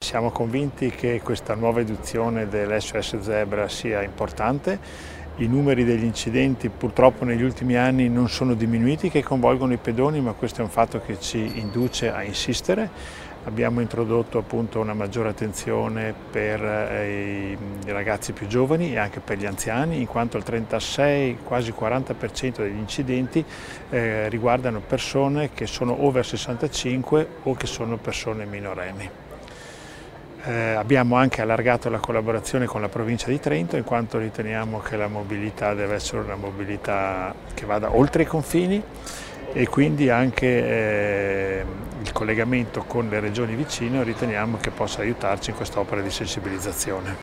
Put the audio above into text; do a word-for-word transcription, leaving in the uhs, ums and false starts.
siamo convinti che questa nuova edizione dell'S O S Zebra sia importante. I numeri degli incidenti purtroppo negli ultimi anni non sono diminuiti che coinvolgono i pedoni, ma questo è un fatto che ci induce a insistere. Abbiamo introdotto appunto una maggiore attenzione per eh, i ragazzi più giovani e anche per gli anziani, in quanto il trentasei, quasi quaranta per cento degli incidenti eh, riguardano persone che sono over sessantacinque o che sono persone minorenni. Eh, abbiamo anche allargato la collaborazione con la provincia di Trento, in quanto riteniamo che la mobilità deve essere una mobilità che vada oltre i confini, e quindi anche eh, il collegamento con le regioni vicine riteniamo che possa aiutarci in quest'opera di sensibilizzazione.